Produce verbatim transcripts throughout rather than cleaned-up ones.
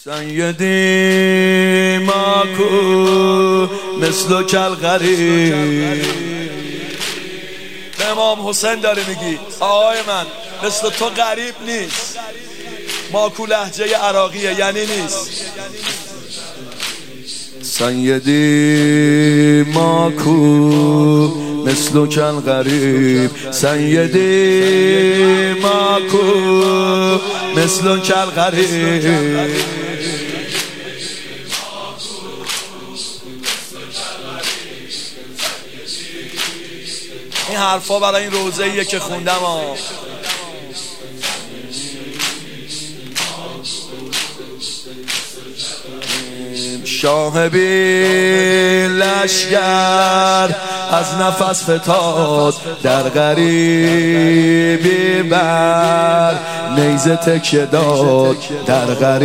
سیدی ماکو مثل کل غریب. امام حسین داره میگی آقای من مثل تو غریب نیست. ماکو لهجه عراقیه یعنی نیست. سیدی ماکو مثل کل غریب. سیدی ماکو مثل کل غریب. این حرفا برای این روزه‌ایه که خوندم ها. شاه بی لشگر از نفس فتاد در غریبی بر نیزه تکیه داد. در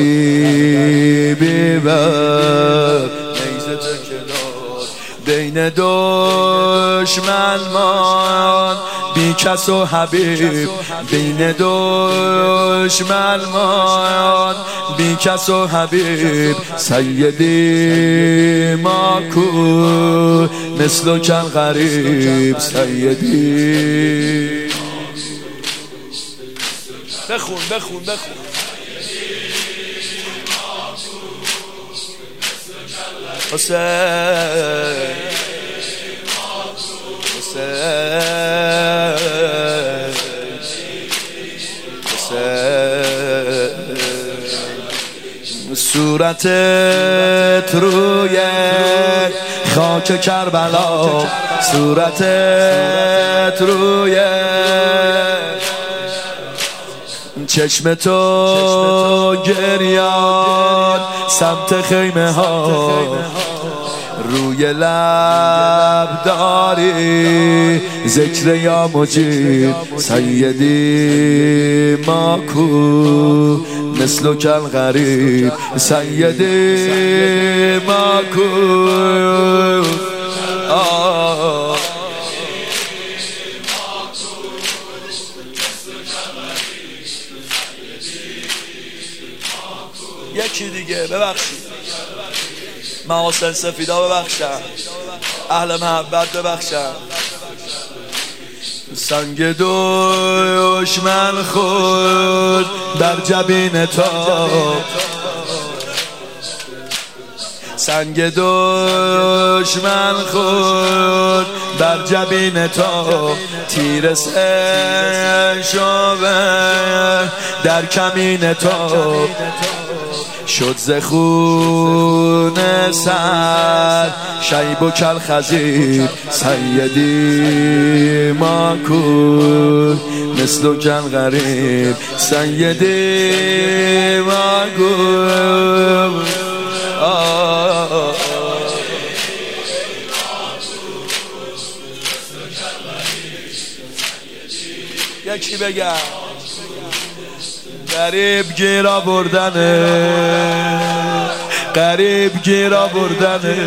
غریبی بر نیزه تکیه داد. بین دشمن مان بی کس و حبیب. بین دشمن مان بی کس و حبیب. سیدی ماکو مثل کل غریب. سیدی بخون بخون بخون. حسین صورتت روی خاک کربلا. صورتت روی چشم تو گریان سمت خیمه ها. روی لب داری ذکر یا مجید. سیدی ماکو مثل کل غریب. سیدی ماکو آه. یکی دیگه ببخشید. محاسن سفیدا ببخشن. اهل محبت ببخشن. سنگ دشمن خود در جبین تا. سنگ دشمن خود در جبین تا. تیر شوه در کمین تا. شد ز خون سر شیب و کل خضیر. سیدی ماکو مثل کل غریب. سیدی ماکو یکی بگم غریب گیرا بردنه. غریب گیرا بردنه.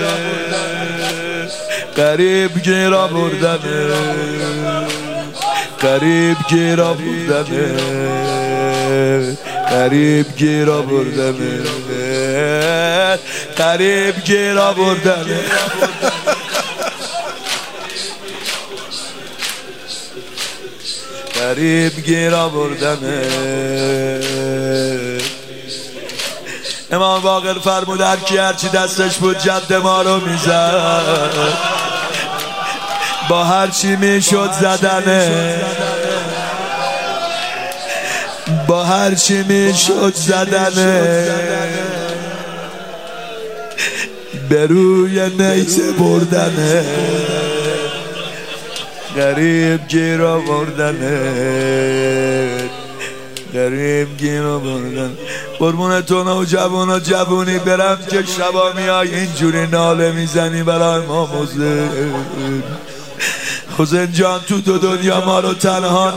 غریب گیرا بردنه. غریب گیرا بردنه. غریب گیرا بردنه. غریب گیرا بردنه. غریب گیرا بردنه. امام باقر فرمود هر کی هرچی دستش بود جد ما رو میزد. با هرچی میشد زدنه. با هرچی میشد زدنه. به روی نیزه بردنه. غریب گیرا بردنه. غریب گیرا بردن. قربون تو و جوون و جوونی برم که شبا میای اینجوری ناله میزنی برای ما حسین. حسین جان تو دو دنیا ما رو تنها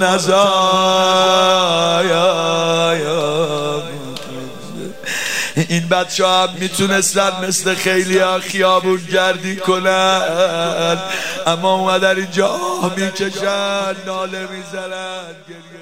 نذار. این بچه ها هم میتونستن مثل خیلی ها خیابون گردی کنن، اما اومدن اینجا آه میکشن، ناله میزنن.